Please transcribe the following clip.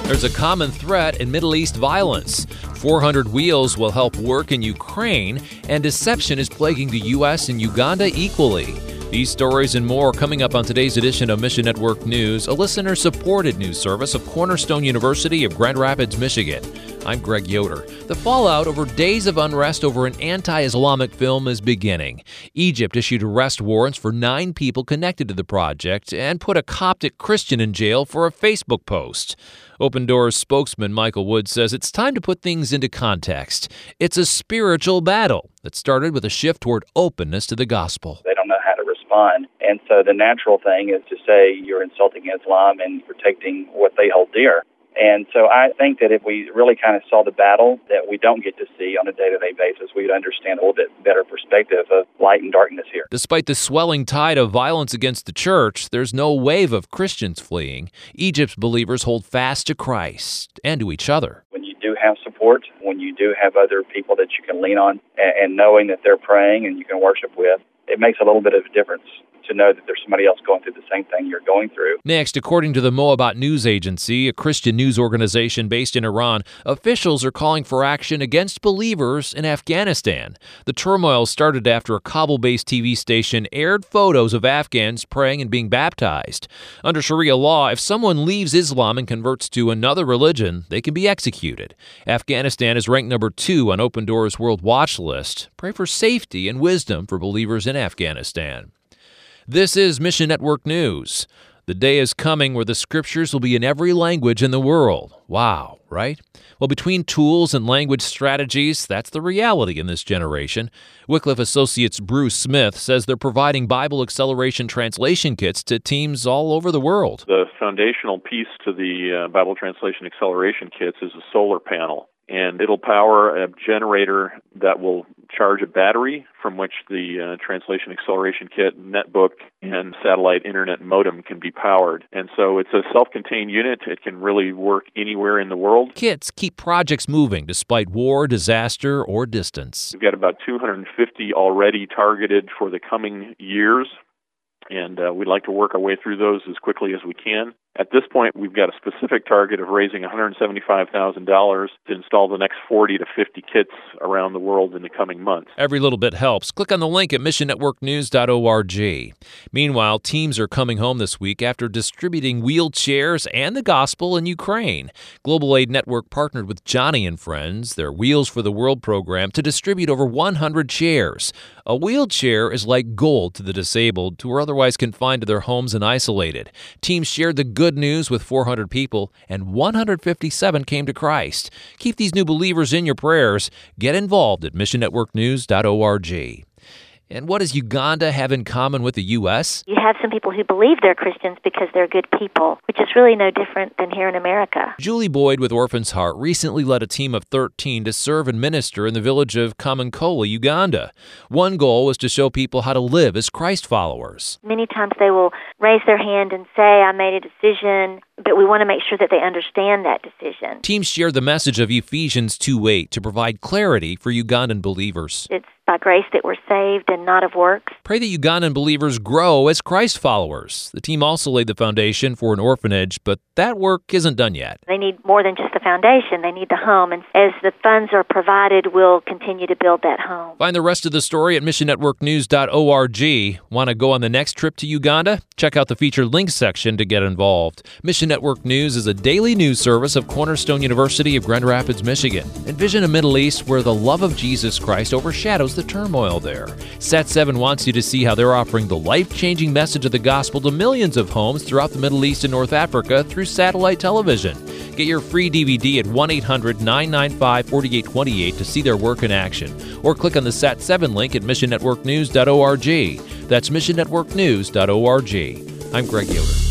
There's a common threat in Middle East violence. 400 wheels will help work in Ukraine, and deception is plaguing the U.S. and Uganda equally. These stories and more coming up on today's edition of Mission Network News, a listener-supported news service of Cornerstone University of Grand Rapids, Michigan. I'm Greg Yoder. The fallout over days of unrest over an anti-Islamic film is beginning. Egypt issued arrest warrants for 9 people connected to the project and put a Coptic Christian in jail for a Facebook post. Open Doors spokesman Michael Wood says it's time to put things into context. It's a spiritual battle that started with a shift toward openness to the gospel. They don't know how to respond. And so the natural thing is to say you're insulting Islam and protecting what they hold dear. And so I think that if we really kind of saw the battle that we don't get to see on a day-to-day basis, we would understand a little bit better perspective of light and darkness here. Despite the swelling tide of violence against the church, there's no wave of Christians fleeing. Egypt's believers hold fast to Christ and to each other. When you do have support, when you do have other people that you can lean on, and knowing that they're praying and you can worship with, it makes a little bit of a difference to know that there's somebody else going through the same thing you're going through. Next, according to the Moabit News Agency, a Christian news organization based in Iran, officials are calling for action against believers in Afghanistan. The turmoil started after a Kabul-based TV station aired photos of Afghans praying and being baptized. Under Sharia law, if someone leaves Islam and converts to another religion, they can be executed. Afghanistan is ranked number 2 on Open Doors' World Watch list. Pray for safety and wisdom for believers in Afghanistan. This is Mission Network News. The day is coming where the scriptures will be in every language in the world. Wow, right? Well, between tools and language strategies, that's the reality in this generation. Wycliffe Associates' Bruce Smith says they're providing Bible acceleration translation kits to teams all over the world. The foundational piece to the Bible translation acceleration kits is a solar panel. And it'll power a generator that will charge a battery from which the translation acceleration kit, netbook, and satellite internet modem can be powered. And so it's a self-contained unit. It can really work anywhere in the world. Kits keep projects moving despite war, disaster, or distance. We've got about 250 already targeted for the coming years. And we'd like to work our way through those as quickly as we can. At this point, we've got a specific target of raising $175,000 to install the next 40 to 50 kits around the world in the coming months. Every little bit helps. Click on the link at missionnetworknews.org. Meanwhile, teams are coming home this week after distributing wheelchairs and the gospel in Ukraine. Global Aid Network partnered with Johnny and Friends, their Wheels for the World program, to distribute over 100 chairs. A wheelchair is like gold to the disabled who are otherwise confined to their homes and isolated. Teams shared the good news with 400 people, and 157 came to Christ. Keep these new believers in your prayers. Get involved at missionnetworknews.org. And what does Uganda have in common with the U.S.? You have some people who believe they're Christians because they're good people, which is really no different than here in America. Julie Boyd with Orphans Heart recently led a team of 13 to serve and minister in the village of Kamankola, Uganda. One goal was to show people how to live as Christ followers. Many times they will raise their hand and say, I made a decision, but we want to make sure that they understand that decision. Teams shared the message of Ephesians 2:8 to provide clarity for Ugandan believers. It's by grace that we're saved and not of works. Pray that Ugandan believers grow as Christ followers. The team also laid the foundation for an orphanage, but that work isn't done yet. They need more than just the foundation. They need the home. And as the funds are provided, we'll continue to build that home. Find the rest of the story at missionnetworknews.org. Want to go on the next trip to Uganda? Check out the featured links section to get involved. Mission Network News is a daily news service of Cornerstone University of Grand Rapids, Michigan. Envision a Middle East where the love of Jesus Christ overshadows the turmoil there. Sat7 wants you to see how they're offering the life-changing message of the gospel to millions of homes throughout the Middle East and North Africa through satellite television. Get your free DVD at 1-800-995-4828 to see their work in action, or click on the Sat7 link at missionnetworknews.org. That's missionnetworknews.org. I'm Greg Yoder.